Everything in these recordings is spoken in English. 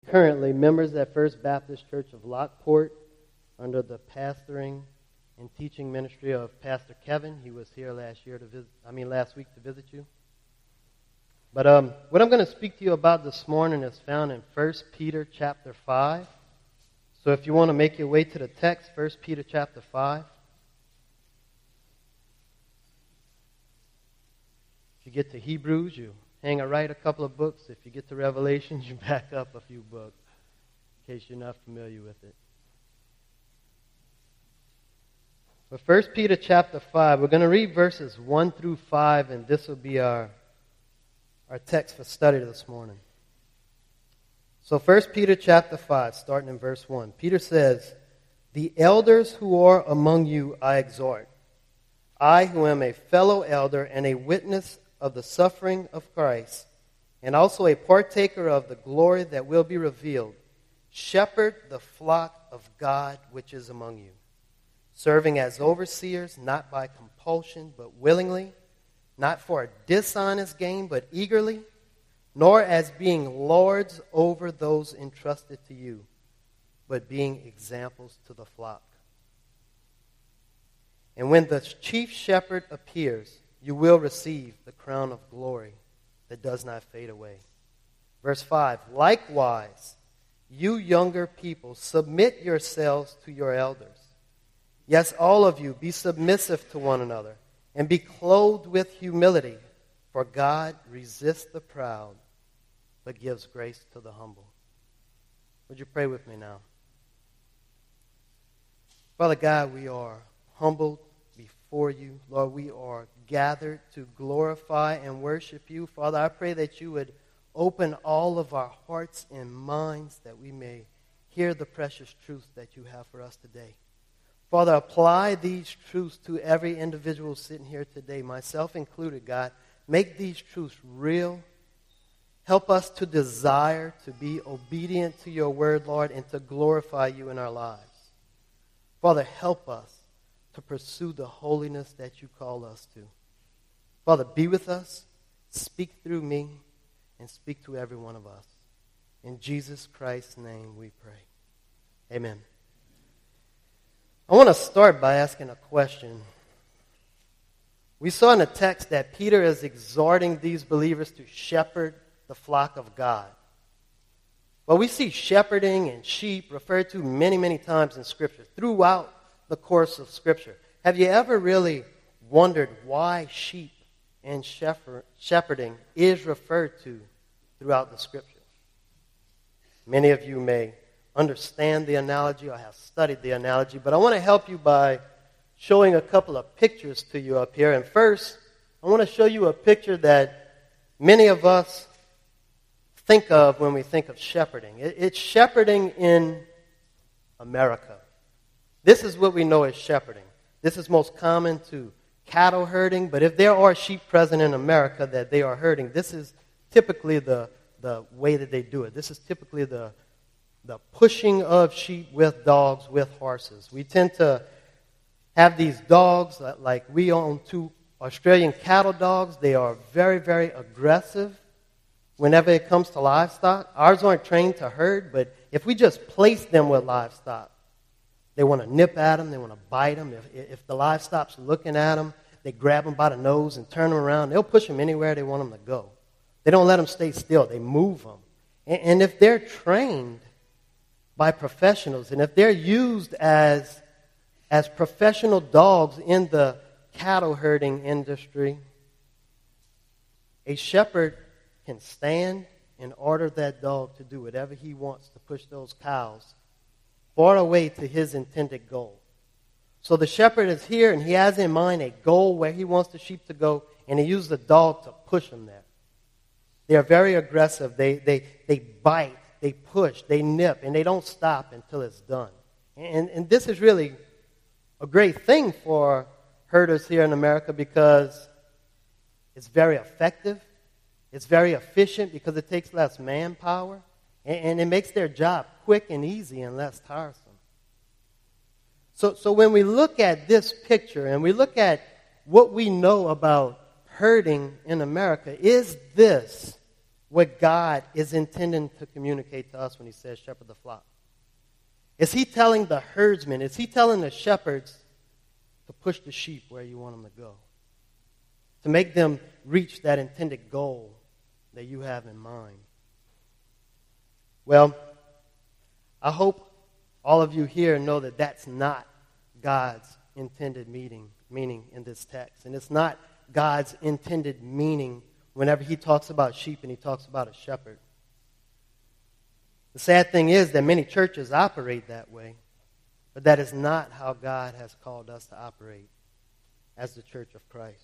currently members at First Baptist Church of Lockport under the pastoring and teaching ministry of Pastor Kevin. He was here last week to visit you. But what I'm going to speak to you about this morning is found in 1 Peter chapter 5. So if you want to make your way to the text, 1 Peter chapter 5. If you get to Hebrews, you hang right a couple of books. If you get to Revelations, you back up a few books, in case you're not familiar with it. But 1 Peter chapter 5, we're going to read verses 1 through 5, and this will be our text for study this morning. So 1 Peter chapter 5, starting in verse 1. Peter says, "The elders who are among you I exhort, I who am a fellow elder and a witness of the suffering of Christ, and also a partaker of the glory that will be revealed, shepherd the flock of God which is among you, serving as overseers, not by compulsion, but willingly, not for a dishonest gain, but eagerly, nor as being lords over those entrusted to you, but being examples to the flock. And when the chief shepherd appears, you will receive the crown of glory that does not fade away." Verse 5, "Likewise, you younger people, submit yourselves to your elders. Yes, all of you, be submissive to one another, and be clothed with humility, for God resists the proud, but gives grace to the humble." Would you pray with me now? Father God, we are humbled before you. Lord, we are gathered to glorify and worship you. Father, I pray that you would open all of our hearts and minds that we may hear the precious truths that you have for us today. Father, apply these truths to every individual sitting here today, myself included, God. Make these truths real. Help us to desire to be obedient to your word, Lord, and to glorify you in our lives. Father, help us to pursue the holiness that you call us to. Father, be with us, speak through me, and speak to every one of us. In Jesus Christ's name we pray. Amen. I want to start by asking a question. We saw in the text that Peter is exhorting these believers to shepherd the flock of God. Well, we see shepherding and sheep referred to many, many times in Scripture, throughout the course of Scripture. Have you ever really wondered why sheep and shepherding is referred to throughout the Scripture? Many of you may understand the analogy or have studied the analogy, but I want to help you by showing a couple of pictures to you up here. And first, I want to show you a picture that many of us think of when we think of shepherding. It's shepherding in America. This is what we know as shepherding. This is most common to cattle herding, but if there are sheep present in America that they are herding, this is typically the way that they do it. This is typically the pushing of sheep with dogs, with horses. We tend to have these dogs, like we own 2 Australian cattle dogs. They are very, very aggressive whenever it comes to livestock. Ours aren't trained to herd, but if we just place them with livestock, they want to nip at them. They want to bite them. If the livestock's looking at them, they grab them by the nose and turn them around. They'll push them anywhere they want them to go. They don't let them stay still. They move them. And if they're trained by professionals, and if they're used as professional dogs in the cattle herding industry, a shepherd can stand and order that dog to do whatever he wants to push those cows far away to his intended goal. So the shepherd is here, and he has in mind a goal where he wants the sheep to go, and he uses the dog to push them there. They are very aggressive. They bite, they push, they nip, and they don't stop until it's done. And this is really a great thing for herders here in America because it's very effective. It's very efficient because it takes less manpower, and it makes their job quick and easy and less tiresome. So when we look at this picture and we look at what we know about herding in America, is this what God is intending to communicate to us when he says shepherd the flock? Is he telling the herdsmen, is he telling the shepherds to push the sheep where you want them to go? To make them reach that intended goal that you have in mind? Well, I hope all of you here know that that's not God's intended meaning in this text. And it's not God's intended meaning whenever he talks about sheep and he talks about a shepherd. The sad thing is that many churches operate that way, but that is not how God has called us to operate as the church of Christ.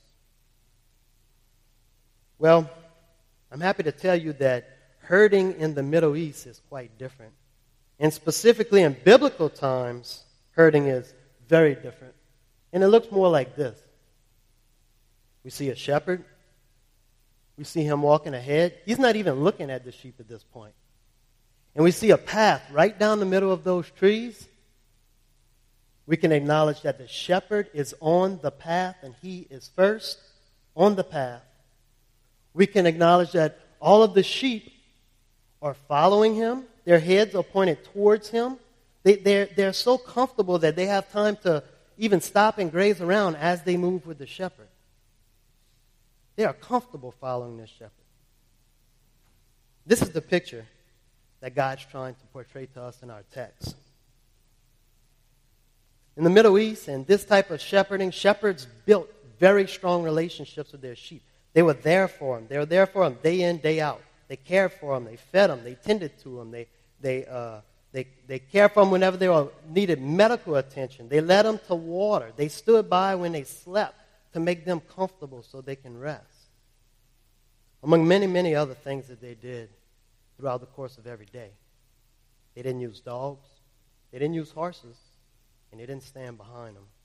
Well, I'm happy to tell you that herding in the Middle East is quite different. And specifically in biblical times, herding is very different. And it looks more like this. We see a shepherd. We see him walking ahead. He's not even looking at the sheep at this point. And we see a path right down the middle of those trees. We can acknowledge that the shepherd is on the path and he is first on the path. We can acknowledge that all of the sheep are following him. Their heads are pointed towards him. They're so comfortable that they have time to even stop and graze around as they move with the shepherd. They are comfortable following this shepherd. This is the picture that God's trying to portray to us in our text. In the Middle East and this type of shepherding, shepherds built very strong relationships with their sheep. They were there for them. They were there for them day in, day out. They cared for them. They fed them. They tended to them. They cared for them whenever they needed medical attention. They led them to water. They stood by when they slept to make them comfortable so they can rest. Among many, many other things that they did throughout the course of every day. They didn't use dogs. They didn't use horses. And they didn't stand behind them.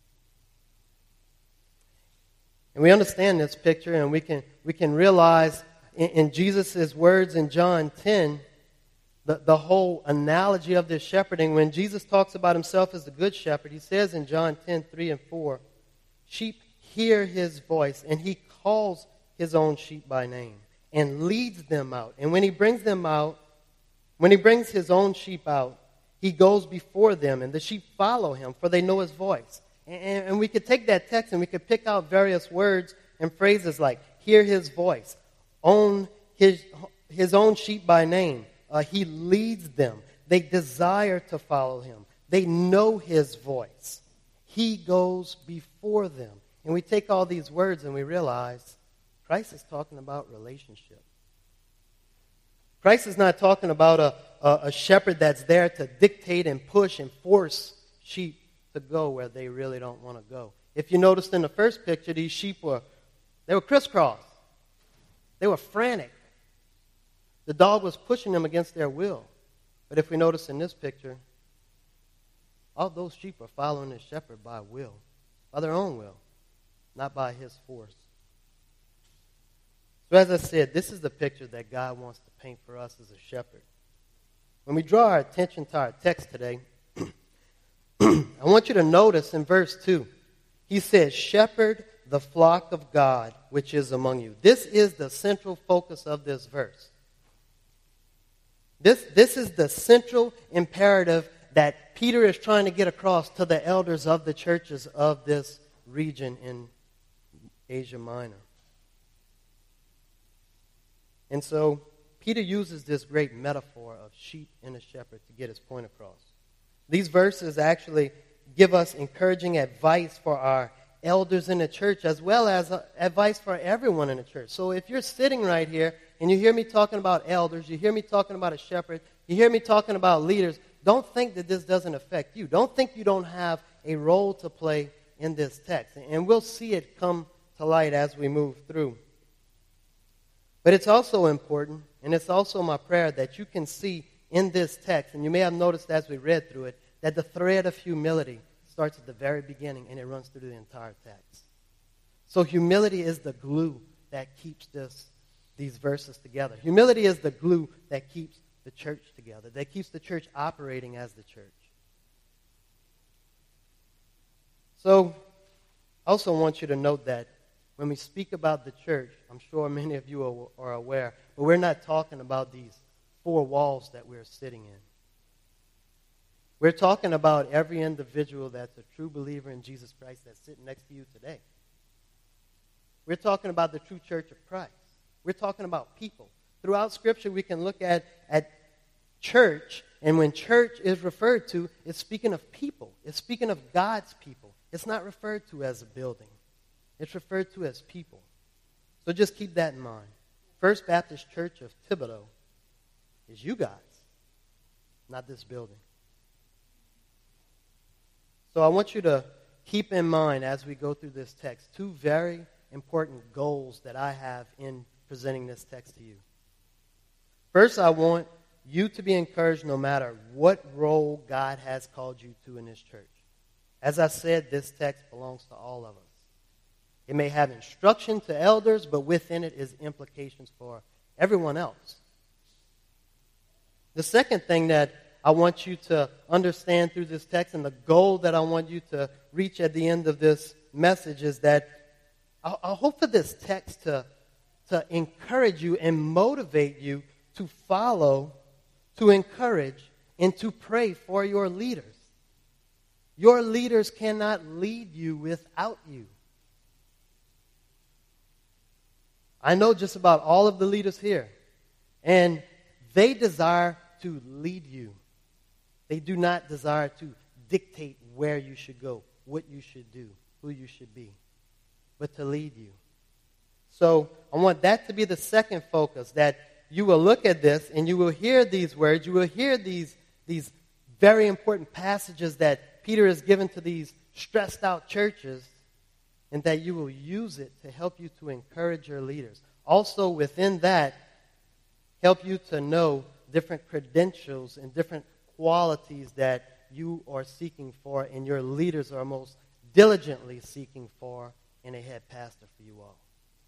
And we understand this picture, and we can realize in Jesus' words in John 10, the whole analogy of this shepherding. When Jesus talks about himself as the good shepherd, he says in John 10, 3 and 4, sheep hear his voice, and he calls his own sheep by name and leads them out. And when he brings his own sheep out, he goes before them, and the sheep follow him, for they know his voice. And we could take that text and we could pick out various words and phrases like hear his voice, own his own sheep by name. He leads them. They desire to follow him. They know his voice. He goes before them. And we take all these words and we realize Christ is talking about relationship. Christ is not talking about a shepherd that's there to dictate and push and force sheep to go where they really don't want to go. If you noticed in the first picture, these sheep were crisscrossed. They were frantic. The dog was pushing them against their will. But if we notice in this picture, all those sheep are following the shepherd by will, by their own will, not by his force. So as I said, this is the picture that God wants to paint for us as a shepherd. When we draw our attention to our text today, I want you to notice in verse 2, he says, shepherd the flock of God which is among you. This is the central focus of this verse. This is the central imperative that Peter is trying to get across to the elders of the churches of this region in Asia Minor. And so Peter uses this great metaphor of sheep and a shepherd to get his point across. These verses actually give us encouraging advice for our elders in the church as well as advice for everyone in the church. So if you're sitting right here and you hear me talking about elders, you hear me talking about a shepherd, you hear me talking about leaders, don't think that this doesn't affect you. Don't think you don't have a role to play in this text. And we'll see it come to light as we move through. But it's also important, and it's also my prayer that you can see in this text, and you may have noticed as we read through it, that the thread of humility starts at the very beginning and it runs through the entire text. So humility is the glue that keeps these verses together. Humility is the glue that keeps the church together, that keeps the church operating as the church. So I also want you to note that when we speak about the church, I'm sure many of you are aware, but we're not talking about these four walls that we're sitting in. We're talking about every individual that's a true believer in Jesus Christ that's sitting next to you today. We're talking about the true church of Christ. We're talking about people. Throughout Scripture, we can look at church, and when church is referred to, it's speaking of people. It's speaking of God's people. It's not referred to as a building. It's referred to as people. So just keep that in mind. First Baptist Church of Thibodaux is you guys, not this building. So I want you to keep in mind as we go through this text two very important goals that I have in presenting this text to you. First, I want you to be encouraged no matter what role God has called you to in this church. As I said, this text belongs to all of us. It may have instruction to elders, but within it is implications for everyone else. The second thing that I want you to understand through this text, and the goal that I want you to reach at the end of this message, is that I hope for this text to encourage you and motivate you to follow, to encourage, and to pray for your leaders. Your leaders cannot lead you without you. I know just about all of the leaders here, and they desire to lead you. They do not desire to dictate where you should go, what you should do, who you should be, but to lead you. So I want that to be the second focus, that you will look at this and you will hear these words, you will hear these very important passages that Peter has given to these stressed out churches, and that you will use it to help you to encourage your leaders. Also within that, help you to know different credentials and different qualities that you are seeking for and your leaders are most diligently seeking for in a head pastor for you all.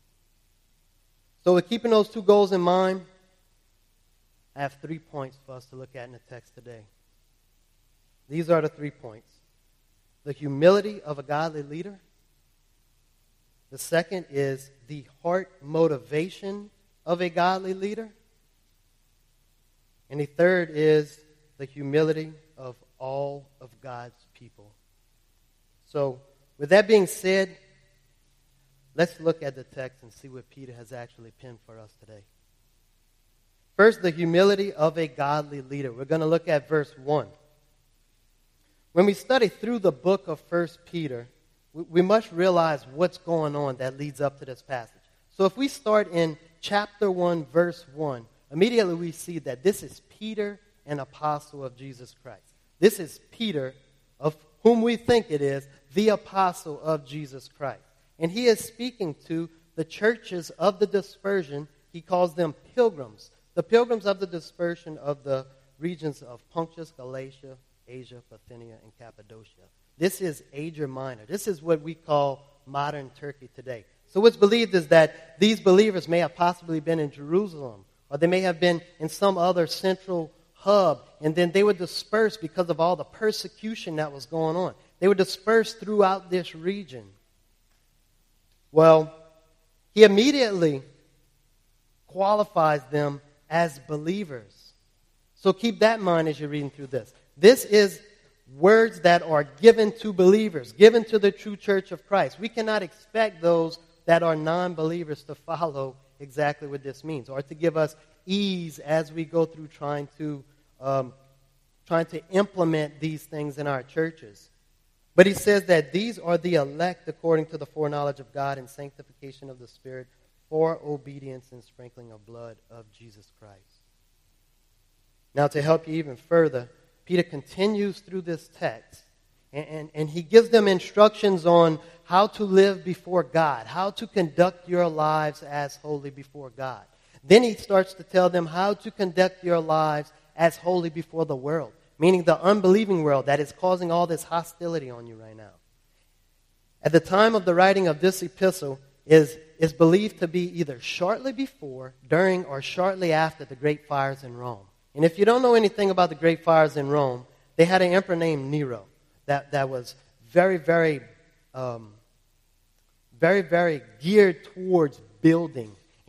So with keeping those two goals in mind, I have 3 points for us to look at in the text today. These are the 3 points. The humility of a godly leader. The second is the heart motivation of a godly leader. And the third is the humility of all of God's people. So, with that being said, let's look at the text and see what Peter has actually penned for us today. First, the humility of a godly leader. We're going to look at verse 1. When we study through the book of 1 Peter, we must realize what's going on that leads up to this passage. So if we start in chapter 1, verse 1, immediately we see that this is Peter, an apostle of Jesus Christ. This is Peter, of whom we think it is, the apostle of Jesus Christ. And he is speaking to the churches of the dispersion. He calls them pilgrims. The pilgrims of the dispersion of the regions of Pontus, Galatia, Asia, Bithynia, and Cappadocia. This is Asia Minor. This is what we call modern Turkey today. So what's believed is that these believers may have possibly been in Jerusalem, or they may have been in some other central hub, and then they were dispersed because of all the persecution that was going on. They were dispersed throughout this region. Well, he immediately qualifies them as believers. So keep that in mind as you're reading through this. This is words that are given to believers, given to the true church of Christ. We cannot expect those that are non-believers to follow exactly what this means, or to give us ease as we go through trying to implement these things in our churches. But he says that these are the elect according to the foreknowledge of God and sanctification of the Spirit for obedience and sprinkling of blood of Jesus Christ. Now, to help you even further, Peter continues through this text, and he gives them instructions on how to live before God, how to conduct your lives as holy before God. Then he starts to tell them how to conduct your lives as holy before the world, meaning the unbelieving world that is causing all this hostility on you right now. At the time of the writing of this epistle is believed to be either shortly before, during, or shortly after the great fires in Rome. And if you don't know anything about the great fires in Rome, they had an emperor named Nero that was very, very geared towards building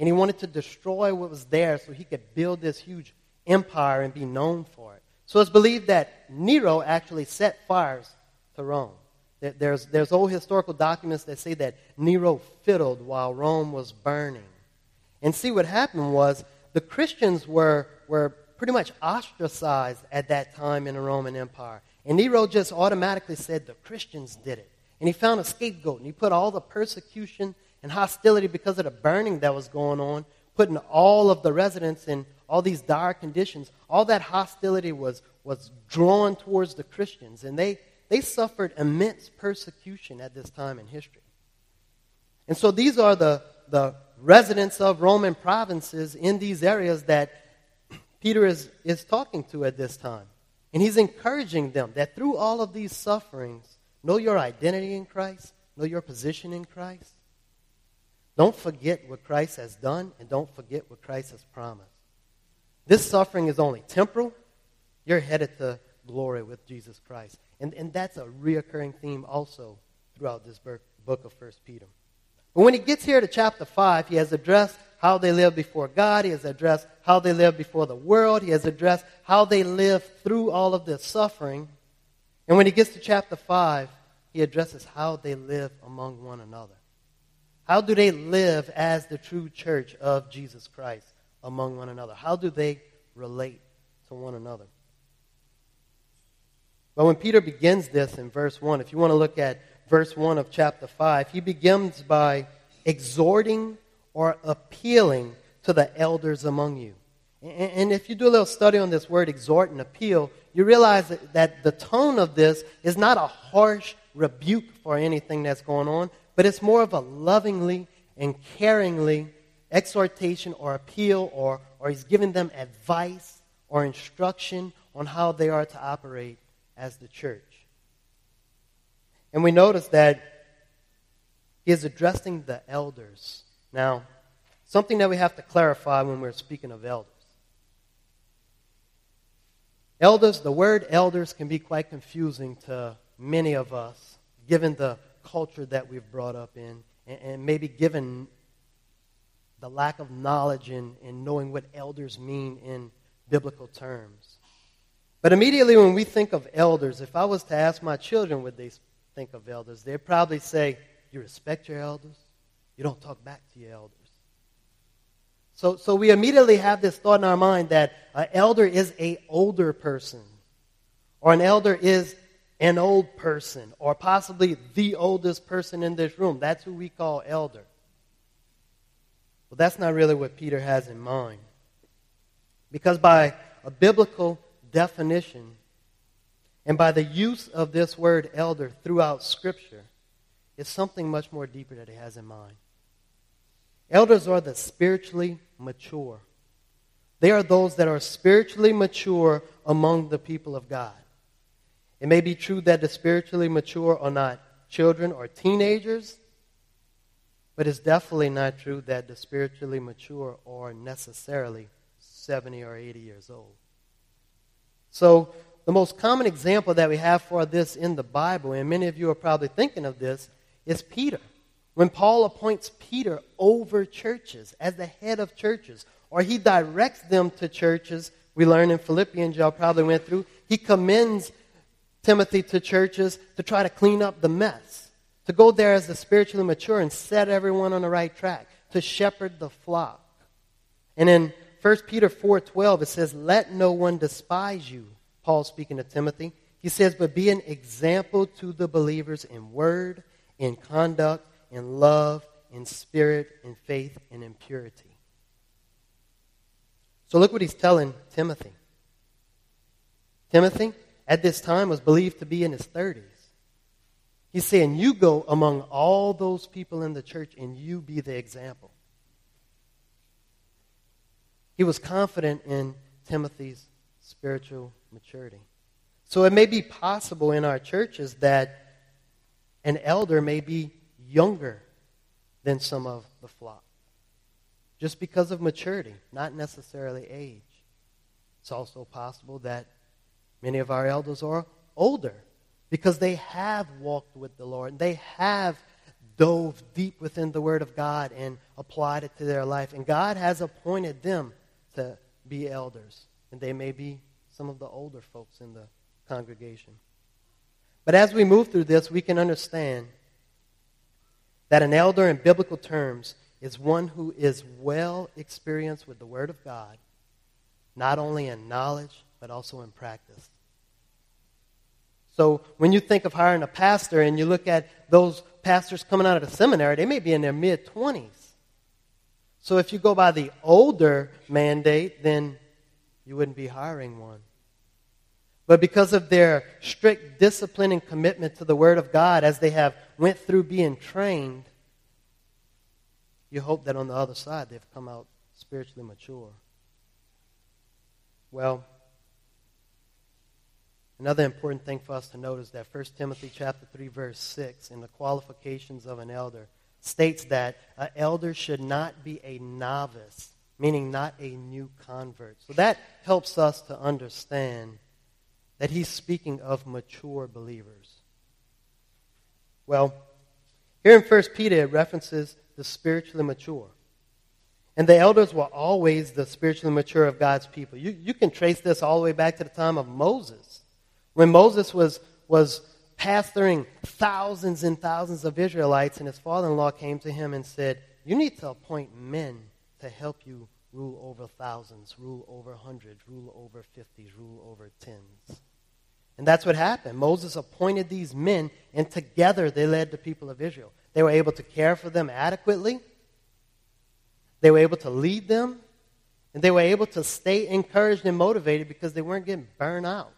And he wanted to destroy what was there so he could build this huge empire and be known for it. So it's believed that Nero actually set fires to Rome. There's old historical documents that say that Nero fiddled while Rome was burning. And see, what happened was the Christians were pretty much ostracized at that time in the Roman Empire. And Nero just automatically said the Christians did it. And he found a scapegoat, and he put all the persecution and hostility because of the burning that was going on, putting all of the residents in all these dire conditions. All that hostility was drawn towards the Christians, and they suffered immense persecution at this time in history. And so these are the residents of Roman provinces in these areas that Peter is talking to at this time. And he's encouraging them that through all of these sufferings, know your identity in Christ, know your position in Christ. Don't forget what Christ has done, and don't forget what Christ has promised. This suffering is only temporal. You're headed to glory with Jesus Christ. And that's a reoccurring theme also throughout this book of 1 Peter. But when he gets here to chapter 5, he has addressed how they live before God. He has addressed how they live before the world. He has addressed how they live through all of this suffering. And when he gets to chapter 5, he addresses how they live among one another. How do they live as the true church of Jesus Christ among one another? How do they relate to one another? But when Peter begins this in verse 1, if you want to look at verse 1 of chapter 5, he begins by exhorting or appealing to the elders among you. And if you do a little study on this word, exhort and appeal, you realize that the tone of this is not a harsh rebuke for anything that's going on, but it's more of a lovingly and caringly exhortation or appeal, or he's giving them advice or instruction on how they are to operate as the church. And we notice that he is addressing the elders. Now, something that we have to clarify when we're speaking of elders. Elders, the word elders can be quite confusing to many of us, given the culture that we've brought up in, and maybe given the lack of knowledge in knowing what elders mean in biblical terms. But immediately when we think of elders, if I was to ask my children what they think of elders, they'd probably say, you respect your elders? You don't talk back to your elders. So we immediately have this thought in our mind that an elder is an older person, or an elder is an old person, or possibly the oldest person in this room. That's who we call elder. Well, that's not really what Peter has in mind. Because by a biblical definition, and by the use of this word elder throughout Scripture, it's something much more deeper that he has in mind. Elders are the spiritually mature. They are those that are spiritually mature among the people of God. It may be true that the spiritually mature are not children or teenagers, but it's definitely not true that the spiritually mature are necessarily 70 or 80 years old. So the most common example that we have for this in the Bible, and many of you are probably thinking of this, is Peter. When Paul appoints Peter over churches, as the head of churches, or he directs them to churches, we learn in Philippians, y'all probably went through, he commends Timothy to churches to try to clean up the mess, to go there as the spiritually mature and set everyone on the right track, to shepherd the flock. And in 1 Peter 4:12, it says, let no one despise you, Paul speaking to Timothy. He says, but be an example to the believers in word, in conduct, in love, in spirit, in faith, and in purity. So look what he's telling Timothy. Timothy, at this time, was believed to be in his 30s. He's saying, you go among all those people in the church and you be the example. He was confident in Timothy's spiritual maturity. So it may be possible in our churches that an elder may be younger than some of the flock, just because of maturity, not necessarily age. It's also possible that many of our elders are older because they have walked with the Lord. They have dove deep within the Word of God and applied it to their life. And God has appointed them to be elders. And they may be some of the older folks in the congregation. But as we move through this, we can understand that an elder in biblical terms is one who is well experienced with the Word of God, not only in knowledge, but also in practice. So when you think of hiring a pastor and you look at those pastors coming out of the seminary, they may be in their mid-20s. So if you go by the older mandate, then you wouldn't be hiring one. But because of their strict discipline and commitment to the Word of God as they have went through being trained, you hope that on the other side they've come out spiritually mature. Well, another important thing for us to note is that 1 Timothy chapter 3, verse 6, in the qualifications of an elder, states that an elder should not be a novice, meaning not a new convert. So that helps us to understand that he's speaking of mature believers. Well, here in 1 Peter, it references the spiritually mature. And the elders were always the spiritually mature of God's people. You can trace this all the way back to the time of Moses. When Moses was pastoring thousands and thousands of Israelites, and his father-in-law came to him and said, you need to appoint men to help you rule over thousands, rule over hundreds, rule over 50s, rule over tens. And that's what happened. Moses appointed these men, and together they led the people of Israel. They were able to care for them adequately. They were able to lead them. And they were able to stay encouraged and motivated because they weren't getting burned out.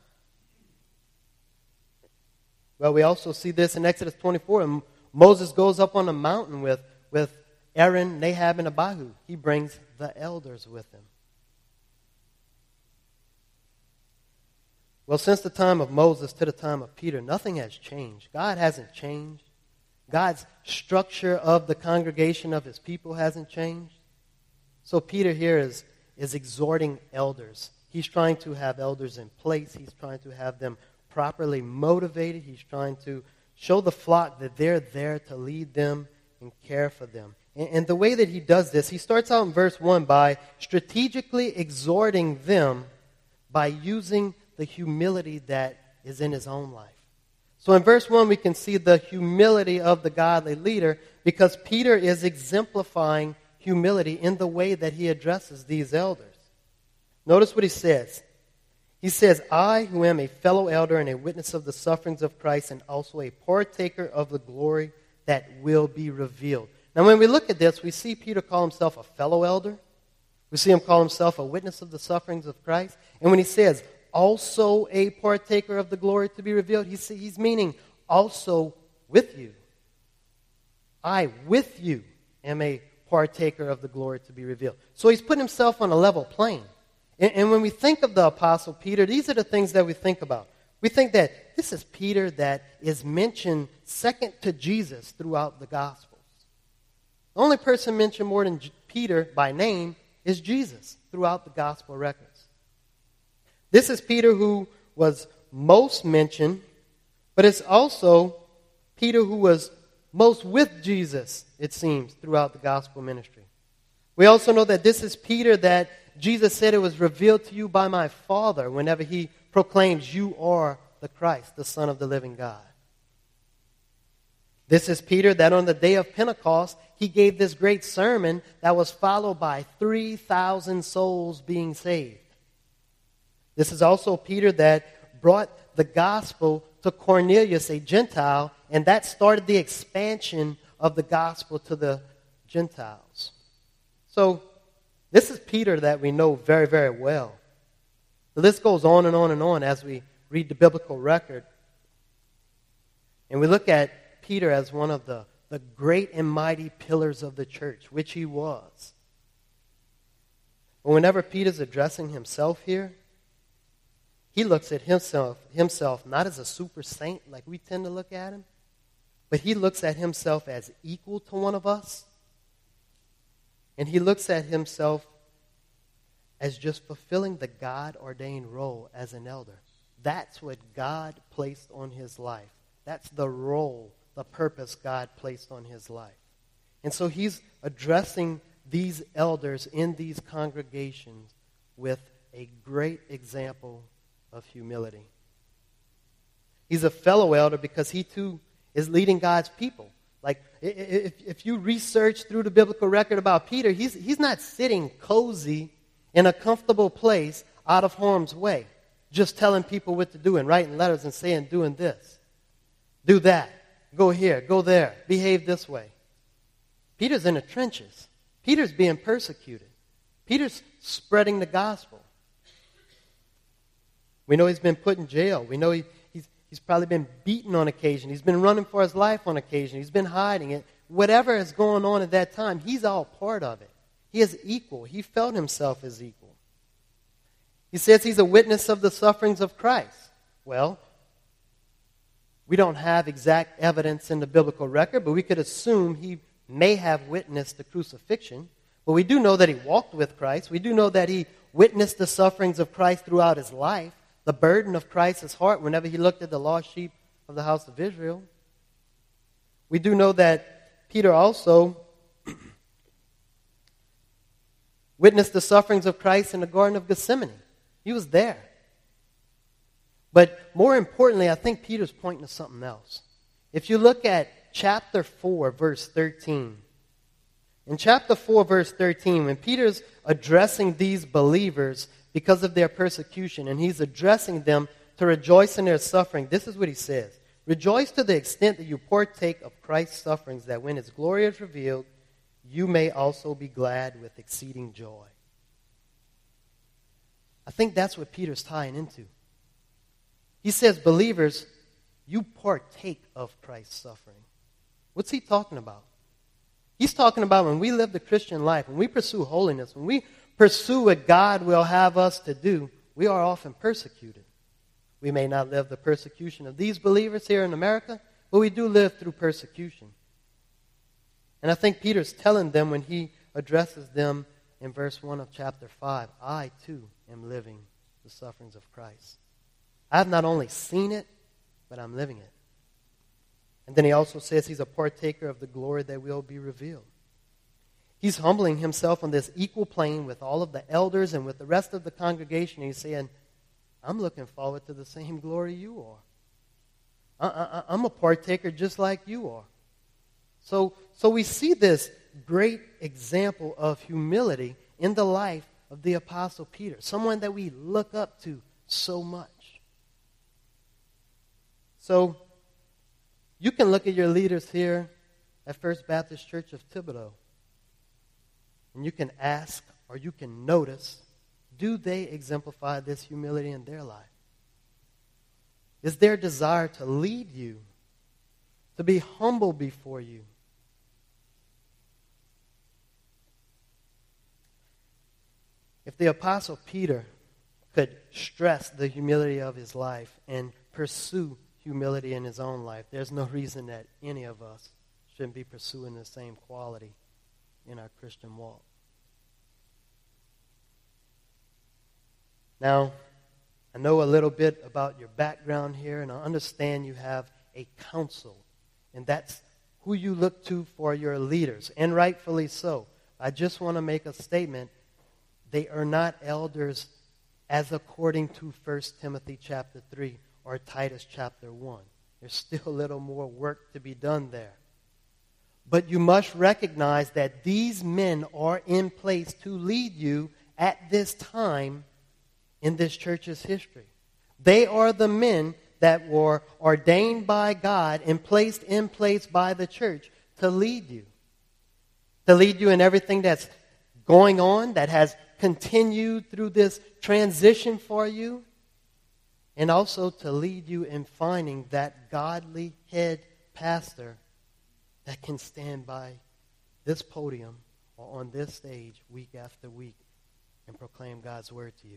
Well, we also see this in Exodus 24. And Moses goes up on a mountain with Aaron, Nadab, and Abihu. He brings the elders with him. Well, since the time of Moses to the time of Peter, nothing has changed. God hasn't changed. God's structure of the congregation of his people hasn't changed. So Peter here is exhorting elders. He's trying to have elders in place. He's trying to have them properly motivated. He's trying to show the flock that they're there to lead them and care for them. And the way that he does this, he starts out in verse 1 by strategically exhorting them by using the humility that is in his own life. So in verse 1, we can see the humility of the godly leader because Peter is exemplifying humility in the way that he addresses these elders. Notice what he says. He says, I, who am a fellow elder and a witness of the sufferings of Christ and also a partaker of the glory that will be revealed. Now when we look at this, we see Peter call himself a fellow elder. We see him call himself a witness of the sufferings of Christ. And when he says, also a partaker of the glory to be revealed, he's meaning also with you. I, with you, am a partaker of the glory to be revealed. So he's put himself on a level plane. And when we think of the Apostle Peter, these are the things that we think about. We think that this is Peter that is mentioned second to Jesus throughout the Gospels. The only person mentioned more than Peter by name is Jesus throughout the Gospel records. This is Peter who was most mentioned, but it's also Peter who was most with Jesus, it seems, throughout the gospel ministry. We also know that this is Peter that Jesus said it was revealed to you by my Father whenever he proclaims you are the Christ, the Son of the living God. This is Peter that on the day of Pentecost, he gave this great sermon that was followed by 3,000 souls being saved. This is also Peter that brought the gospel to Cornelius, a Gentile, and that started the expansion of the gospel to the Gentiles. So, this is Peter that we know very, very well. The list goes on and on and on as we read the biblical record. And we look at Peter as one of the great and mighty pillars of the church, which he was. But whenever Peter's addressing himself here, he looks at himself not as a super saint like we tend to look at him, but he looks at himself as equal to one of us. And he looks at himself as just fulfilling the God-ordained role as an elder. That's what God placed on his life. That's the role the purpose God placed on his life. And so he's addressing these elders in these congregations with a great example of humility. He's a fellow elder because he too is leading God's people. Like, if you research through the biblical record about Peter, he's not sitting cozy in a comfortable place out of harm's way, just telling people what to do and writing letters and saying, doing this, do that, go here, go there, behave this way. Peter's in the trenches. Peter's being persecuted. Peter's spreading the gospel. We know he's been put in jail. We know he's probably been beaten on occasion. He's been running for his life on occasion. He's been hiding it. Whatever is going on at that time, he's all part of it. He is equal. He felt himself as equal. He says he's a witness of the sufferings of Christ. Well, we don't have exact evidence in the biblical record, but we could assume he may have witnessed the crucifixion. But we do know that he walked with Christ. We do know that he witnessed the sufferings of Christ throughout his life, the burden of Christ's heart whenever he looked at the lost sheep of the house of Israel. We do know that Peter also witnessed the sufferings of Christ in the Garden of Gethsemane. He was there. But more importantly, I think Peter's pointing to something else. If you look at chapter 4, verse 13. In chapter 4, verse 13, when Peter's addressing these believers because of their persecution, and he's addressing them to rejoice in their suffering, this is what he says. Rejoice to the extent that you partake of Christ's sufferings, that when his glory is revealed, you may also be glad with exceeding joy. I think that's what Peter's tying into. He says, believers, you partake of Christ's suffering. What's he talking about? He's talking about when we live the Christian life, when we pursue holiness, when we pursue what God will have us to do, we are often persecuted. We may not live the persecution of these believers here in America, but we do live through persecution. And I think Peter's telling them when he addresses them in verse 1 of chapter 5, I too am living the sufferings of Christ. I have not only seen it, but I'm living it. And then he also says he's a partaker of the glory that will be revealed. He's humbling himself on this equal plane with all of the elders and with the rest of the congregation. He's saying, I'm looking forward to the same glory you are. I'm a partaker just like you are. So we see this great example of humility in the life of the Apostle Peter, someone that we look up to so much. So you can look at your leaders here at First Baptist Church of Thibodaux, and you can ask or you can notice, do they exemplify this humility in their life? Is their desire to lead you, to be humble before you? If the Apostle Peter could stress the humility of his life and pursue humility in his own life, there's no reason that any of us shouldn't be pursuing the same quality in our Christian walk. Now, I know a little bit about your background here, and I understand you have a council, and that's who you look to for your leaders, and rightfully so. I just want to make a statement. They are not elders as according to 1 Timothy chapter 3 or Titus chapter 1. There's still a little more work to be done there. But you must recognize that these men are in place to lead you at this time in this church's history. They are the men that were ordained by God and placed in place by the church to lead you. To lead you in everything that's going on, that has continued through this transition for you, and also to lead you in finding that godly head pastor that can stand by this podium or on this stage week after week and proclaim God's word to you.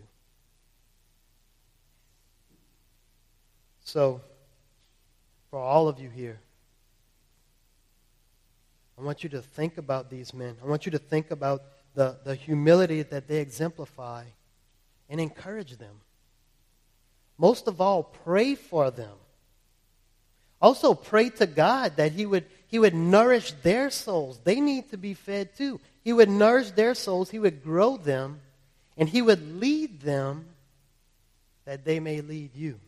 So, for all of you here, I want you to think about these men. I want you to think about the humility that they exemplify and encourage them. Most of all, pray for them. Also pray to God that He would nourish their souls. They need to be fed too. He would nourish their souls. He would grow them. And He would lead them that they may lead you.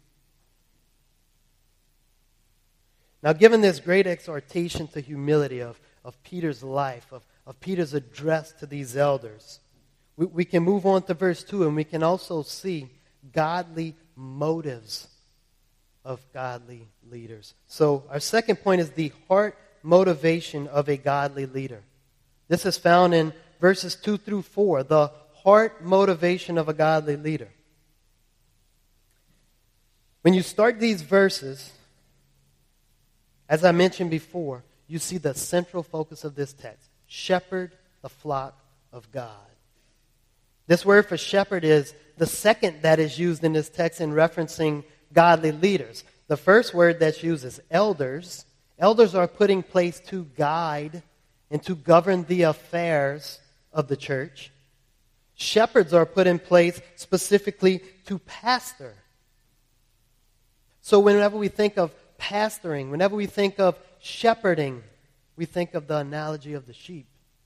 Now, given this great exhortation to humility of Peter's life, of Peter's address to these elders, we can move on to verse 2, and we can also see godly motives of godly leaders. So our second point is the heart motivation of a godly leader. This is found in verses 2 through 4, the heart motivation of a godly leader. When you start these verses, as I mentioned before, you see the central focus of this text. Shepherd the flock of God. This word for shepherd is the second that is used in this text in referencing godly leaders. The first word that's used is elders. Elders are put in place to guide and to govern the affairs of the church. Shepherds are put in place specifically to pastor. So whenever we think of pastoring, whenever we think of shepherding, we think of the analogy of the sheep.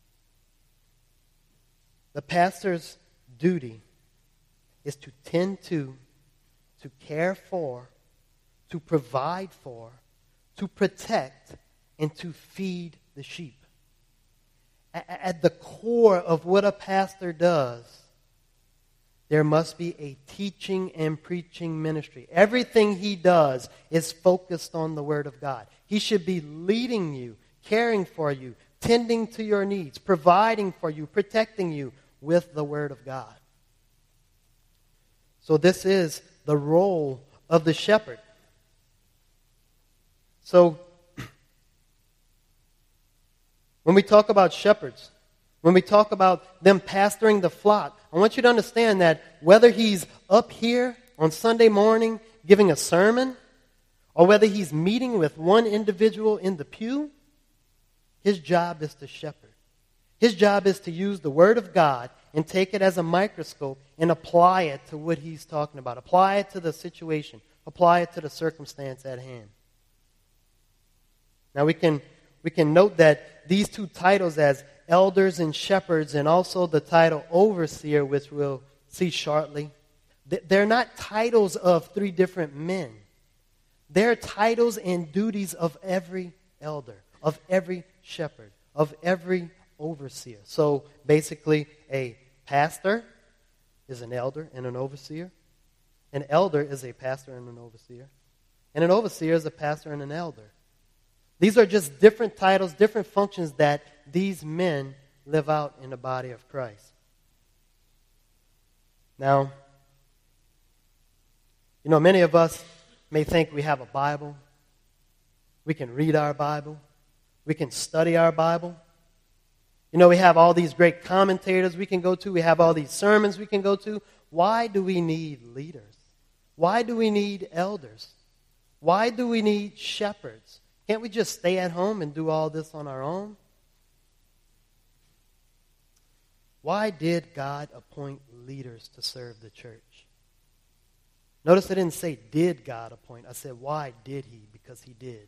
The pastor's duty is to tend to care for, to provide for, to protect, and to feed the sheep. At the core of what a pastor does, there must be a teaching and preaching ministry. Everything he does is focused on the Word of God. He should be leading you, caring for you, tending to your needs, providing for you, protecting you with the Word of God. So this is the role of the shepherd. So when we talk about shepherds, when we talk about them pastoring the flock, I want you to understand that whether he's up here on Sunday morning giving a sermon, or whether he's meeting with one individual in the pew, his job is to shepherd. His job is to use the Word of God and take it as a microscope and apply it to what he's talking about. Apply it to the situation. Apply it to the circumstance at hand. Now we can note that these two titles as elders and shepherds, and also the title overseer, which we'll see shortly, they're not titles of three different men. They're titles and duties of every elder, of every shepherd, of every overseer. So basically, a pastor is an elder and an overseer. An elder is a pastor and an overseer. And an overseer is a pastor and an elder. These are just different titles, different functions that these men live out in the body of Christ. Now, many of us may think we have a Bible. We can read our Bible. We can study our Bible. We have all these great commentators we can go to. We have all these sermons we can go to. Why do we need leaders? Why do we need elders? Why do we need shepherds? Can't we just stay at home and do all this on our own? Why did God appoint leaders to serve the church? Notice I didn't say, did God appoint? I said, why did he? Because he did.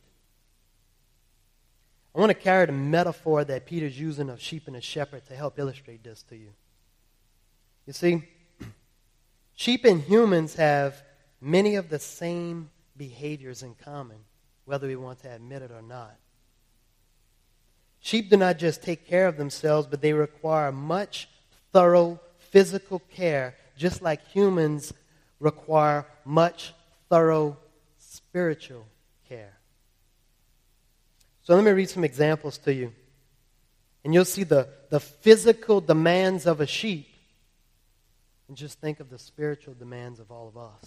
I want to carry the metaphor that Peter's using of sheep and a shepherd to help illustrate this to you. You see, sheep and humans have many of the same behaviors in common, whether we want to admit it or not. Sheep do not just take care of themselves, but they require much thorough physical care, just like humans require much thorough spiritual care. So let me read some examples to you. And you'll see the physical demands of a sheep, and just think of the spiritual demands of all of us.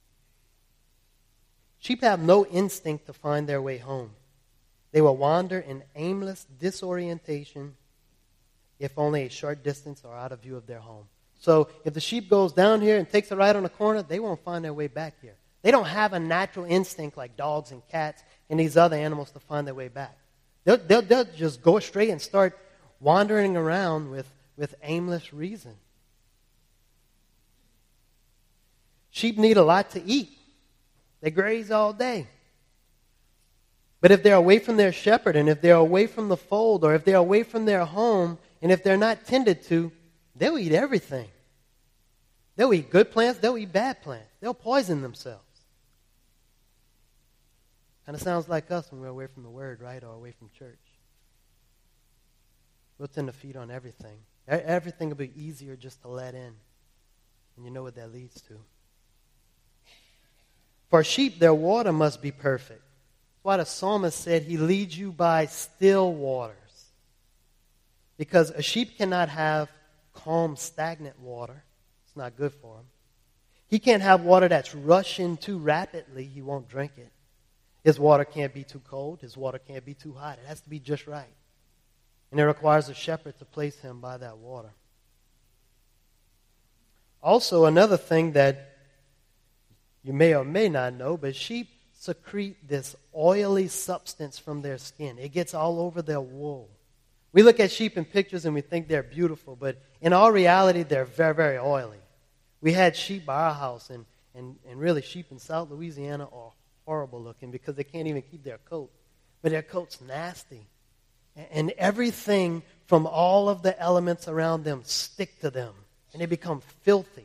Sheep have no instinct to find their way home. They will wander in aimless disorientation if only a short distance are out of view of their home. So if the sheep goes down here and takes a right on the corner, they won't find their way back here. They don't have a natural instinct like dogs and cats and these other animals to find their way back. They'll just go straight and start wandering around with aimless reason. Sheep need a lot to eat. They graze all day. But if they're away from their shepherd, and if they're away from the fold, or if they're away from their home, and if they're not tended to, they'll eat everything. They'll eat good plants, they'll eat bad plants. They'll poison themselves. Kind of sounds like us when we're away from the Word, right, or away from church. We'll tend to feed on everything. Everything will be easier just to let in. And you know what that leads to. For sheep, their water must be perfect. That's why the psalmist said he leads you by still waters. Because a sheep cannot have calm, stagnant water. It's not good for him. He can't have water that's rushing too rapidly. He won't drink it. His water can't be too cold. His water can't be too hot. It has to be just right. And it requires a shepherd to place him by that water. Also, another thing that you may or may not know, but sheep secrete this oily substance from their skin. It gets all over their wool. We look at sheep in pictures and we think they're beautiful, but in all reality, they're very, very oily. We had sheep by our house, and really sheep in South Louisiana are horrible looking because they can't even keep their coat. But their coat's nasty. And everything from all of the elements around them stick to them, and they become filthy.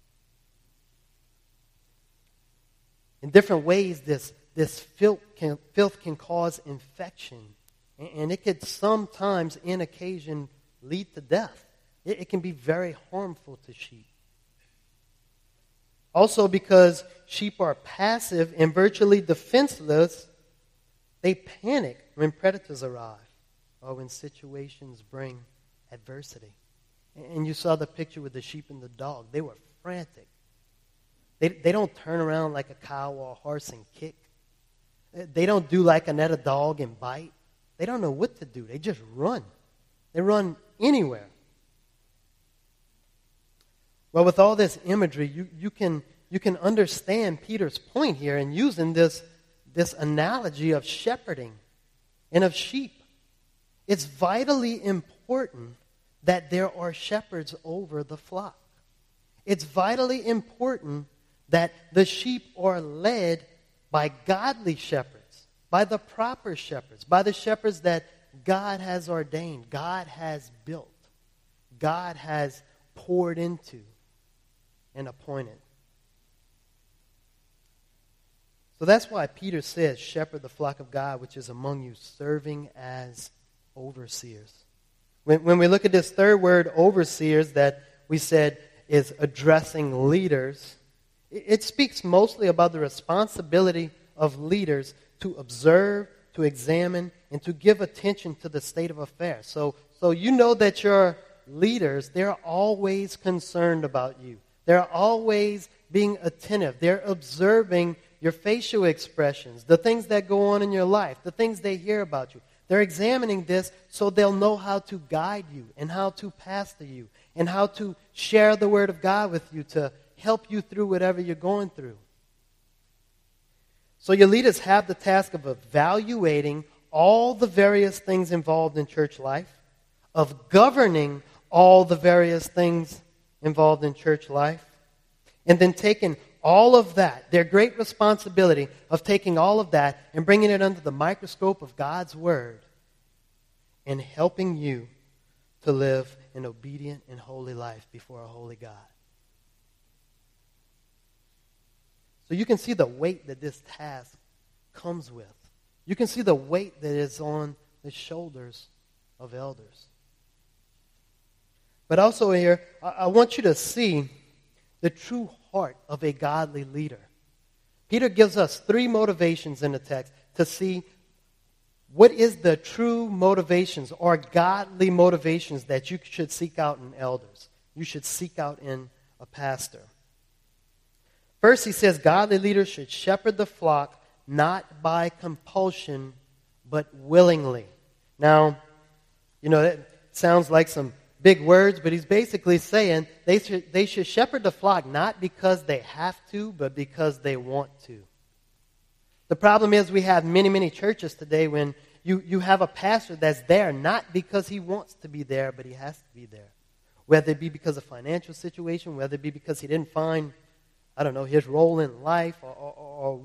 In different ways, this filth can cause infection, and it could sometimes, in occasion, lead to death. It can be very harmful to sheep. Also, because sheep are passive and virtually defenseless, they panic when predators arrive or when situations bring adversity. And you saw the picture with the sheep and the dog. They were frantic. They don't turn around like a cow or a horse and kick. They don't do like another dog and bite. They don't know what to do. They just run. They run anywhere. Well, with all this imagery, you can understand Peter's point here in using this analogy of shepherding and of sheep. It's vitally important that there are shepherds over the flock. It's vitally important that the sheep are led by godly shepherds, by the proper shepherds, by the shepherds that God has ordained, God has built, God has poured into and appointed. So that's why Peter says, shepherd the flock of God which is among you, serving as overseers. When we look at this third word, overseers, that we said is addressing leaders, it speaks mostly about the responsibility of leaders to observe, to examine, and to give attention to the state of affairs. So you know that your leaders, they're always concerned about you. They're always being attentive. They're observing your facial expressions, the things that go on in your life, the things they hear about you. They're examining this so they'll know how to guide you and how to pastor you and how to share the Word of God with you to help you through whatever you're going through. So your leaders have the task of evaluating all the various things involved in church life, of governing all the various things involved in church life, and then taking all of that, their great responsibility of taking all of that and bringing it under the microscope of God's Word and helping you to live an obedient and holy life before a holy God. So you can see the weight that this task comes with. You can see the weight that is on the shoulders of elders. But also here, I want you to see the true heart of a godly leader. Peter gives us 3 motivations in the text to see what is the true motivations or godly motivations that you should seek out in elders. You should seek out in a pastor. First, he says godly leaders should shepherd the flock not by compulsion, but willingly. Now, that sounds like some big words, but he's basically saying they should shepherd the flock not because they have to, but because they want to. The problem is we have many, many churches today when you have a pastor that's there not because he wants to be there, but he has to be there. Whether it be because of financial situation, whether it be because he didn't find, his role in life or what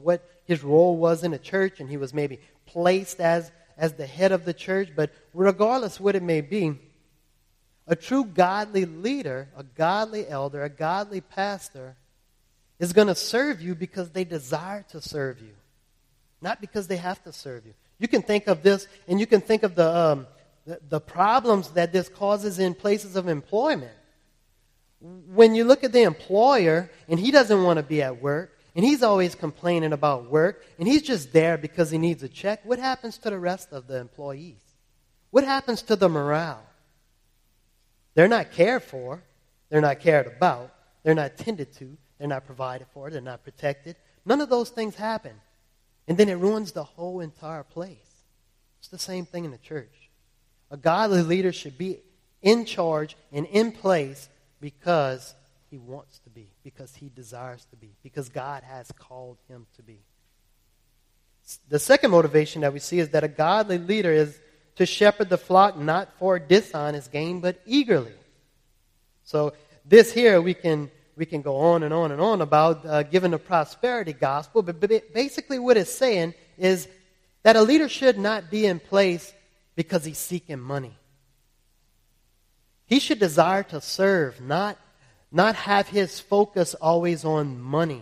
his role was in the church, and he was maybe placed as the head of the church. But regardless what it may be, a true godly leader, a godly elder, a godly pastor is going to serve you because they desire to serve you, not because they have to serve you. You can think of this, and you can think of the problems that this causes in places of employment. When you look at the employer, and he doesn't want to be at work, and he's always complaining about work, and he's just there because he needs a check, what happens to the rest of the employees? What happens to the morale? They're not cared for. They're not cared about. They're not tended to. They're not provided for. They're not protected. None of those things happen. And then it ruins the whole entire place. It's the same thing in the church. A godly leader should be in charge and in place because he wants to be, because he desires to be, because God has called him to be. The second motivation that we see is that a godly leader is to shepherd the flock not for dishonest gain, but eagerly. So this here we can go on and on and on about giving the prosperity gospel, but basically what it's saying is that a leader should not be in place because he's seeking money. He should desire to serve, not have his focus always on money.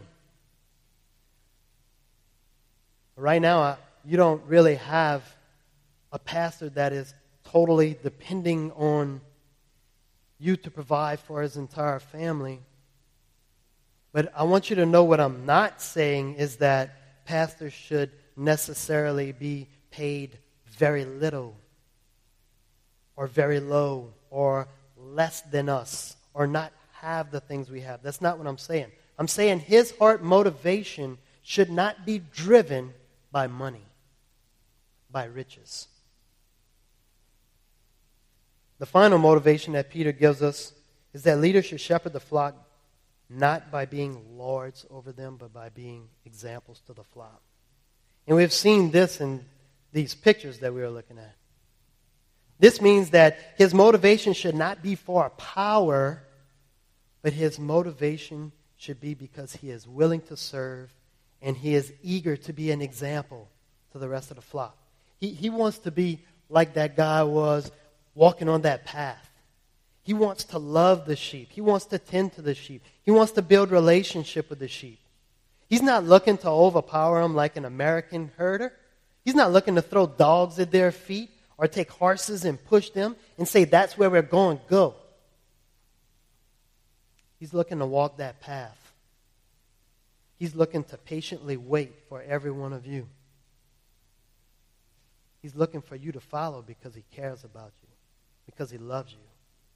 Right now, you don't really have a pastor that is totally depending on you to provide for his entire family. But I want you to know what I'm not saying is that pastors should necessarily be paid very little or very low or less than us or not have the things we have. That's not what I'm saying. I'm saying his heart motivation should not be driven by money, by riches. The final motivation that Peter gives us is that leaders should shepherd the flock not by being lords over them, but by being examples to the flock. And we've seen this in these pictures that we were looking at. This means that his motivation should not be for power, but his motivation should be because he is willing to serve and he is eager to be an example to the rest of the flock. He wants to be like that guy was walking on that path. He wants to love the sheep. He wants to tend to the sheep. He wants to build relationship with the sheep. He's not looking to overpower them like an American herder. He's not looking to throw dogs at their feet or take horses and push them and say, that's where we're going, go. He's looking to walk that path. He's looking to patiently wait for every one of you. He's looking for you to follow because he cares about you, because he loves you.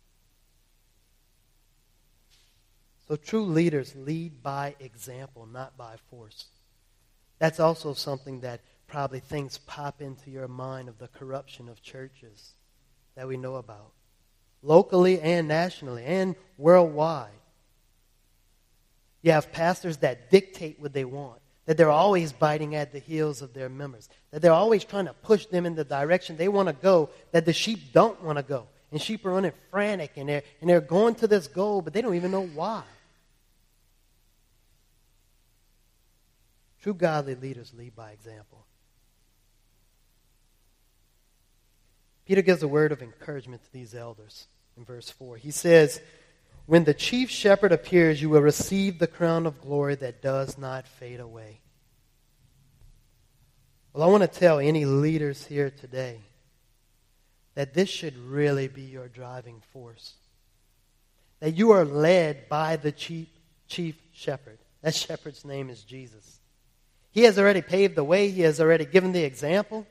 So true leaders lead by example, not by force. That's also something that probably things pop into your mind of the corruption of churches that we know about, locally and nationally and worldwide. You have pastors that dictate what they want, that they're always biting at the heels of their members, that they're always trying to push them in the direction they want to go, that the sheep don't want to go. And sheep are running frantic, and they're going to this goal, but they don't even know why. True godly leaders lead by example. Peter gives a word of encouragement to these elders in verse 4. He says, when the chief shepherd appears, you will receive the crown of glory that does not fade away. Well, I want to tell any leaders here today that this should really be your driving force. That you are led by the chief shepherd. That shepherd's name is Jesus. He has already paved the way. He has already given the example.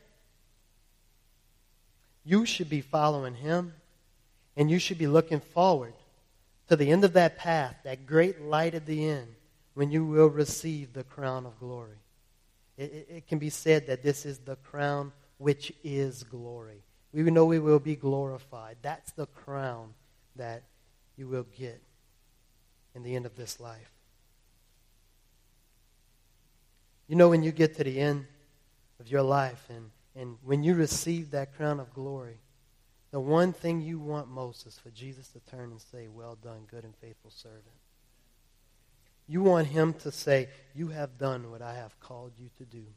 You should be following him, and you should be looking forward to the end of that path, that great light at the end, when you will receive the crown of glory. It can be said that this is the crown which is glory. We know we will be glorified. That's the crown that you will get in the end of this life. You know, when you get to the end of your life and when you receive that crown of glory, the one thing you want most is for Jesus to turn and say, well done, good and faithful servant. You want him to say, you have done what I have called you to do.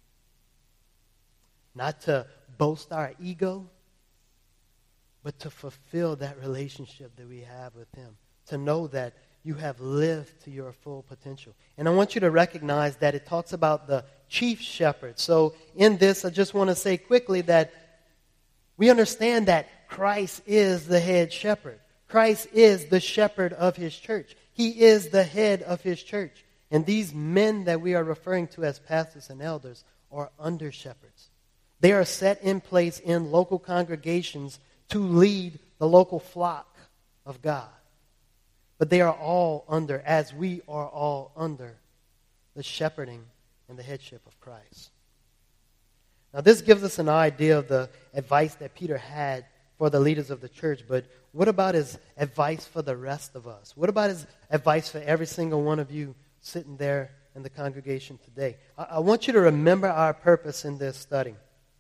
Not to boast our ego, but to fulfill that relationship that we have with him. To know that you have lived to your full potential. And I want you to recognize that it talks about the chief shepherd. So in this, I just want to say quickly that we understand that Christ is the head shepherd. Christ is the shepherd of his church. He is the head of his church. And these men that we are referring to as pastors and elders are under shepherds. They are set in place in local congregations to lead the local flock of God. But they are all under, as we are all under, the shepherding and the headship of Christ. Now this gives us an idea of the advice that Peter had for the leaders of the church, but what about his advice for the rest of us? What about his advice for every single one of you sitting there in the congregation today? I want you to remember our purpose in this study.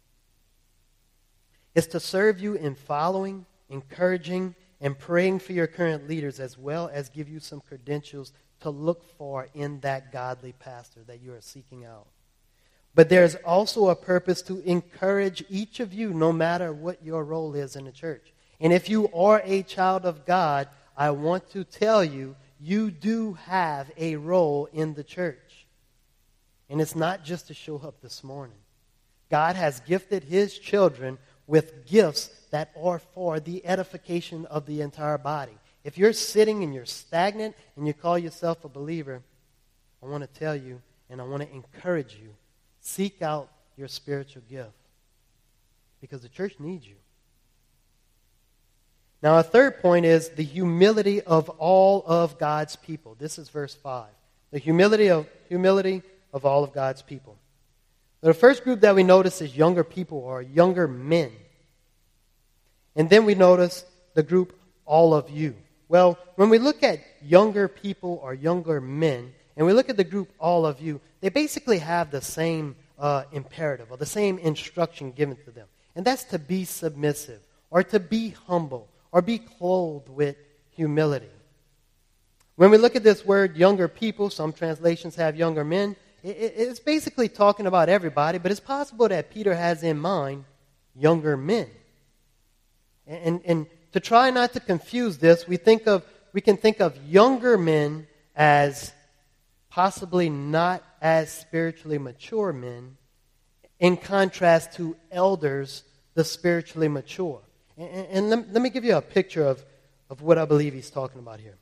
It's to serve you in following, encouraging, and praying for your current leaders, as well as give you some credentials to look for in that godly pastor that you are seeking out. But there's also a purpose to encourage each of you, no matter what your role is in the church. And if you are a child of God, I want to tell you, you do have a role in the church. And it's not just to show up this morning. God has gifted his children with gifts that are for the edification of the entire body. If you're sitting and you're stagnant and you call yourself a believer, I want to tell you and I want to encourage you, seek out your spiritual gift because the church needs you. Now, a third point is the humility of all of God's people. This is verse 5. The humility of all of God's people. The first group that we notice is younger people or younger men. And then we notice the group, all of you. Well, when we look at younger people or younger men, and we look at the group, all of you, they basically have the same imperative or the same instruction given to them. And that's to be submissive or to be humble or be clothed with humility. When we look at this word, younger people, some translations have younger men, it's basically talking about everybody, but it's possible that Peter has in mind younger men. And to try not to confuse this, we can think of younger men as possibly not as spiritually mature men, in contrast to elders, the spiritually mature. And let me give you a picture of what I believe he's talking about here.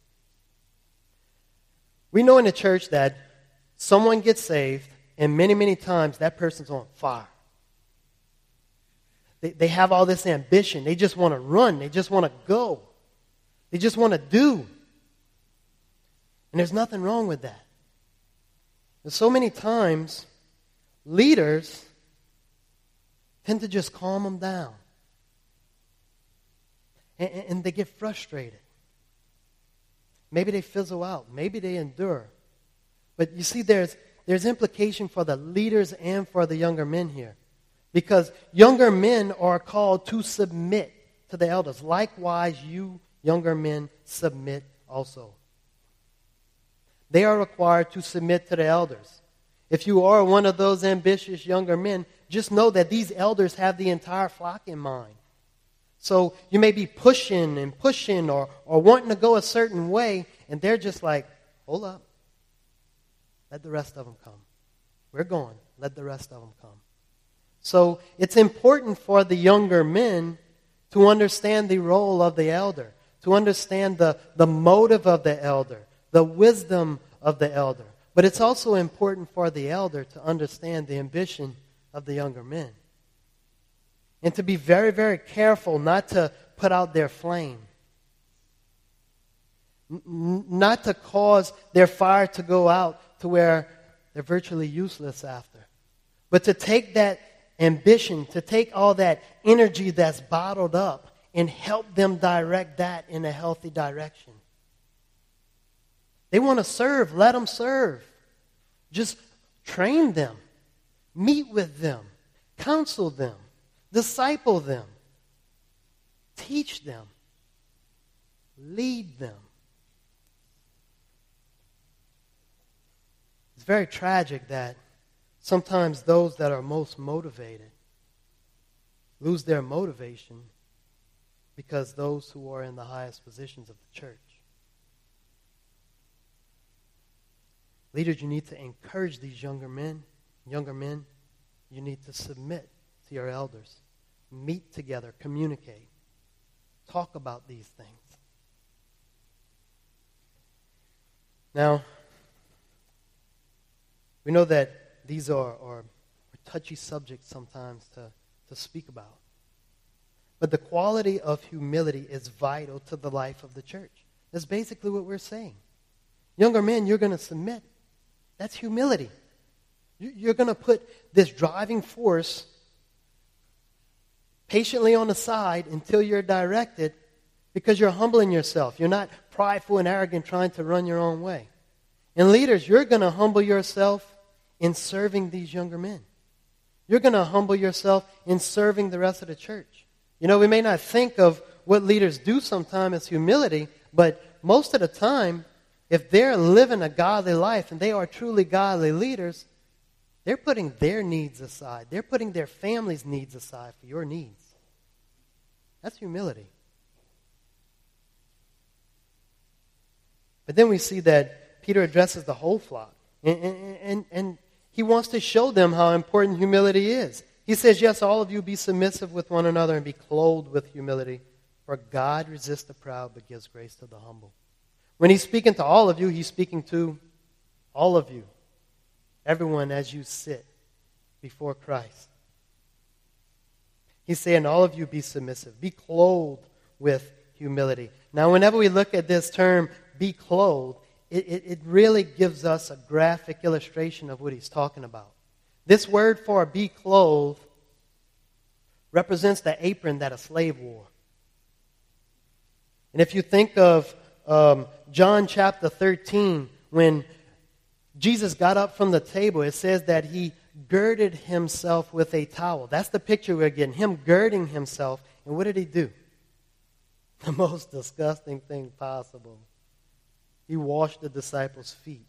We know in the church that someone gets saved, and many, many times that person's on fire. They have all this ambition. They just want to run. They just want to go. They just want to do. And there's nothing wrong with that. And so many times, leaders tend to just calm them down. And they get frustrated. Maybe they fizzle out. Maybe they endure. But you see, there's implication for the leaders and for the younger men here. Because younger men are called to submit to the elders. Likewise, you younger men submit also. They are required to submit to the elders. If you are one of those ambitious younger men, just know that these elders have the entire flock in mind. So you may be pushing or wanting to go a certain way, and they're just like, hold up. Let the rest of them come. We're going. Let the rest of them come. So it's important for the younger men to understand the role of the elder, to understand the motive of the elder, the wisdom of the elder. But it's also important for the elder to understand the ambition of the younger men. And to be very, very careful not to put out their flame. Not to cause their fire to go out to where they're virtually useless after. But to take that ambition, to take all that energy that's bottled up and help them direct that in a healthy direction. They want to serve, let them serve. Just train them, meet with them, counsel them, disciple them, teach them, lead them. very tragic that sometimes those that are most motivated lose their motivation because those who are in the highest positions of the church. Leaders, you need to encourage these younger men. You need to submit to your elders. Meet together, communicate. Talk about these things. Now, we know that these are touchy subjects sometimes to speak about. But the quality of humility is vital to the life of the church. That's basically what we're saying. Younger men, you're going to submit. That's humility. You're going to put this driving force patiently on the side until you're directed because you're humbling yourself. You're not prideful and arrogant trying to run your own way. And leaders, you're going to humble yourself in serving these younger men. You're going to humble yourself in serving the rest of the church. You know, we may not think of what leaders do sometimes as humility, but most of the time, if they're living a godly life and they are truly godly leaders, they're putting their needs aside. They're putting their family's needs aside for your needs. That's humility. But then we see that Peter addresses the whole flock. And he wants to show them how important humility is. He says, yes, all of you be submissive with one another and be clothed with humility. For God resists the proud but gives grace to the humble. When he's speaking to all of you, he's speaking to all of you. Everyone as you sit before Christ. He's saying all of you be submissive. Be clothed with humility. Now, whenever we look at this term, be clothed, it really gives us a graphic illustration of what he's talking about. This word for be clothed represents the apron that a slave wore. And if you think of John chapter 13, when Jesus got up from the table, it says that he girded himself with a towel. That's the picture we're getting, him girding himself. And what did he do? The most disgusting thing possible. He washed the disciples' feet.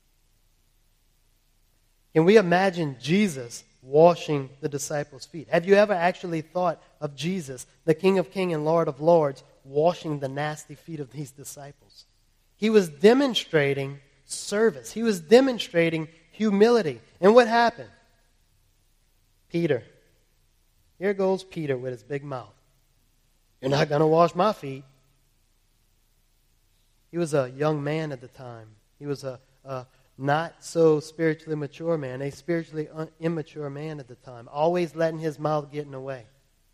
Can we imagine Jesus washing the disciples' feet? Have you ever actually thought of Jesus, the King of Kings and Lord of Lords, washing the nasty feet of these disciples? He was demonstrating service. He was demonstrating humility. And what happened? Peter. Here goes Peter with his big mouth. You're not going to wash my feet. He was a young man at the time. He was a not so spiritually mature man, a spiritually immature man at the time, always letting his mouth get in the way.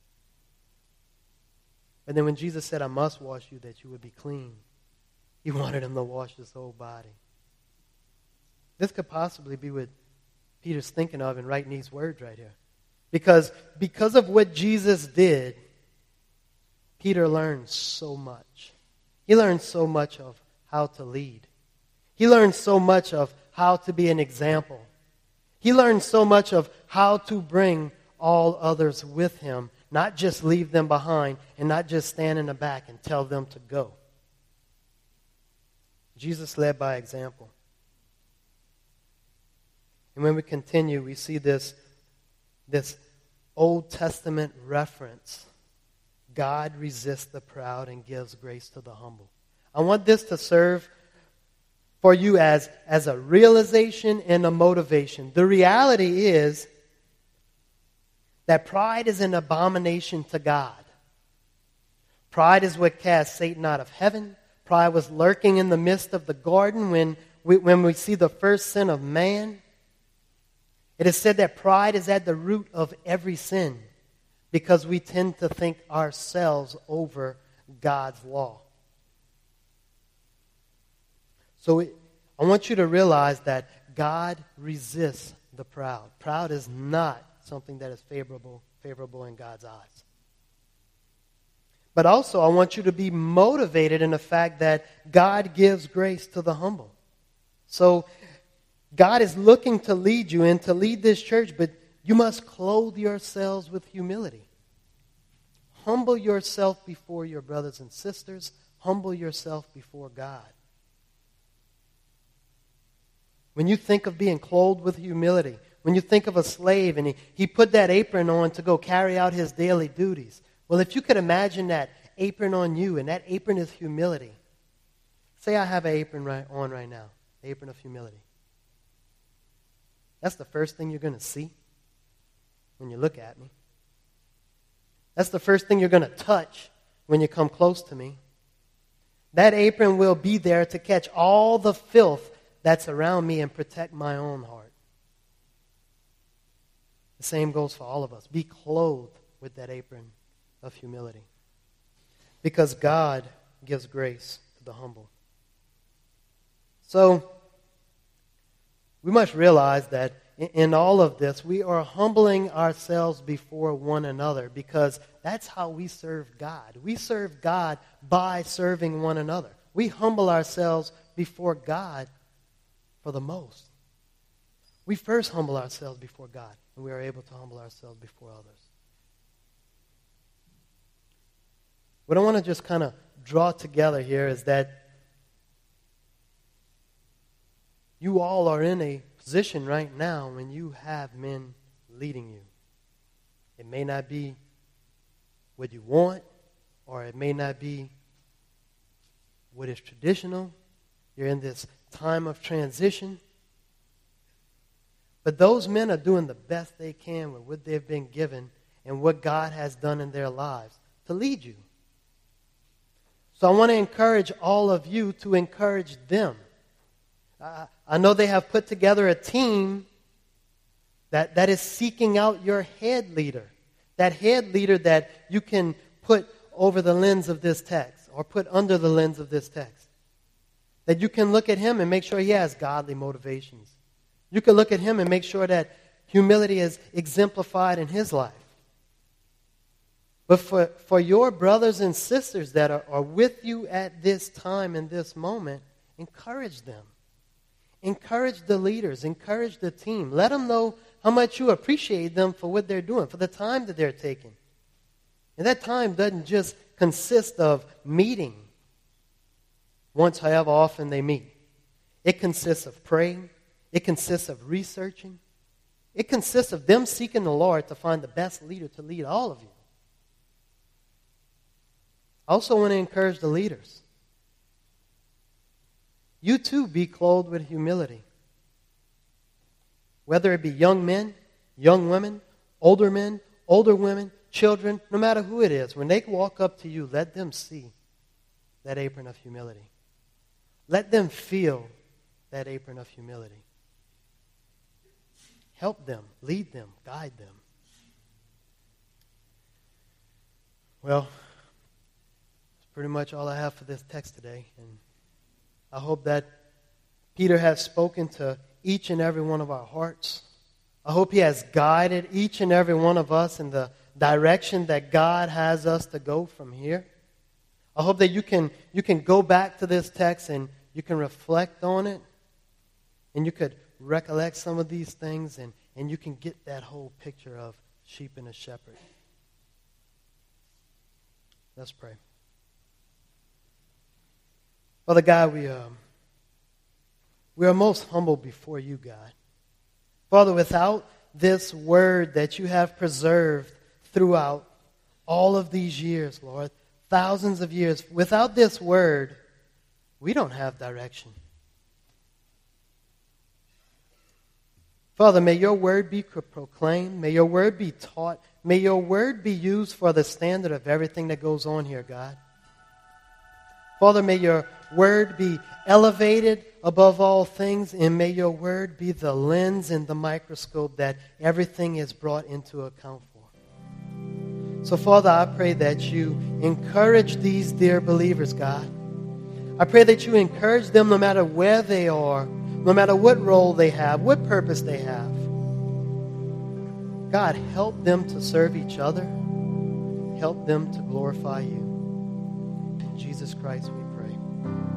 And then when Jesus said, I must wash you that you would be clean, he wanted him to wash his whole body. This could possibly be what Peter's thinking of in writing these words right here. Because of what Jesus did, Peter learned so much. He learned so much of how to lead. He learned so much of how to be an example. He learned so much of how to bring all others with him, not just leave them behind and not just stand in the back and tell them to go. Jesus led by example. And when we continue, we see this Old Testament reference. God resists the proud and gives grace to the humble. I want this to serve for you as a realization and a motivation. The reality is that pride is an abomination to God. Pride is what cast Satan out of heaven. Pride was lurking in the midst of the garden when we see the first sin of man. It is said that pride is at the root of every sin because we tend to think ourselves over God's law. So I want you to realize that God resists the proud. Proud is not something that is favorable in God's eyes. But also I want you to be motivated in the fact that God gives grace to the humble. So God is looking to lead you and to lead this church, but you must clothe yourselves with humility. Humble yourself before your brothers and sisters. Humble yourself before God. When you think of being clothed with humility, when you think of a slave and he put that apron on to go carry out his daily duties. Well, if you could imagine that apron on you, and that apron is humility. Say I have an apron on right now, the apron of humility. That's the first thing you're going to see when you look at me. That's the first thing you're going to touch when you come close to me. That apron will be there to catch all the filth that's around me and protect my own heart. The same goes for all of us. Be clothed with that apron of humility. Because God gives grace to the humble. So, we must realize that in all of this, we are humbling ourselves before one another because that's how we serve God. We serve God by serving one another. We humble ourselves before God for the most. We first humble ourselves before God, and we are able to humble ourselves before others. What I want to just kind of draw together here is that you all are in a position right now when you have men leading you. It may not be what you want, or it may not be what is traditional. You're in this time of transition. But those men are doing the best they can with what they've been given and what God has done in their lives to lead you. So I want to encourage all of you to encourage them. I know they have put together a team that is seeking out your head leader. That head leader that you can put over the lens of this text or put under the lens of this text. That you can look at him and make sure he has godly motivations. You can look at him and make sure that humility is exemplified in his life. But for your brothers and sisters that are with you at this time and this moment, encourage them. Encourage the leaders. Encourage the team. Let them know how much you appreciate them for what they're doing, for the time that they're taking. And that time doesn't just consist of meeting once, however often they meet. It consists of praying. It consists of researching. It consists of them seeking the Lord to find the best leader to lead all of you. I also want to encourage the leaders. You too be clothed with humility. Whether it be young men, young women, older men, older women, children, no matter who it is, when they walk up to you, let them see that apron of humility. Let them feel that apron of humility. Help them, lead them, guide them. Well, that's pretty much all I have for this text today. And I hope that Peter has spoken to each and every one of our hearts. I hope he has guided each and every one of us in the direction that God has us to go from here. I hope that you can go back to this text and you can reflect on it. And you could recollect some of these things and you can get that whole picture of sheep and a shepherd. Let's pray. Father God, we are most humble before you, God. Father, without this word that you have preserved throughout all of these years, Lord, thousands of years, without this word, we don't have direction. Father, may your word be proclaimed. May your word be taught. May your word be used for the standard of everything that goes on here, God. Father, may your word be elevated above all things, and may your word be the lens and the microscope that everything is brought into account for. So, Father, I pray that you encourage these dear believers, God. I pray that you encourage them no matter where they are, no matter what role they have, what purpose they have. God, help them to serve each other. Help them to glorify you. In Jesus Christ we pray.